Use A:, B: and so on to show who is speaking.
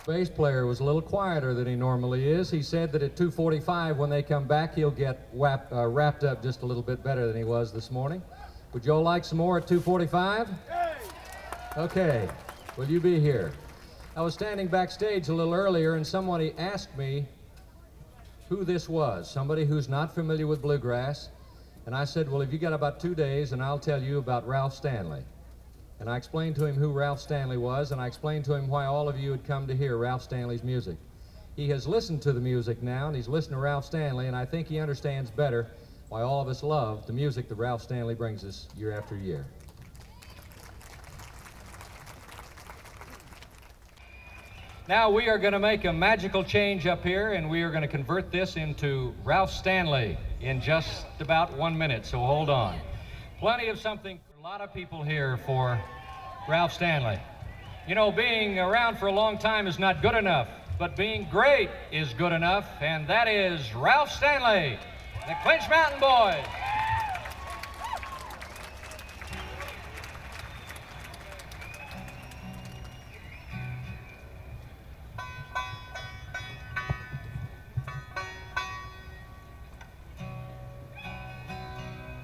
A: Bass player was a little quieter than he normally is. He said that at 2:45 when they come back he'll get wrapped up just a little bit better than he was this morning. Would you all like some more at 2:45? Okay, will you be here? I was standing backstage a little earlier and somebody asked me who this was, somebody who's not familiar with bluegrass, and I said, well, if you got about 2 days and I'll tell you about Ralph Stanley. And I explained to him who Ralph Stanley was, and I explained to him why all of you had come to hear Ralph Stanley's music. He has listened to the music now, and he's listened to Ralph Stanley, and I think he understands better why all of us love the music that Ralph Stanley brings us year after year. Now we are going to make a magical change up here, and we are going to convert this into Ralph Stanley in just about 1 minute, so hold on. Plenty of something. A lot of people here for Ralph Stanley. You know, being around for a long time is not good enough, but being great is good enough, and that is Ralph Stanley, the Clinch Mountain Boys.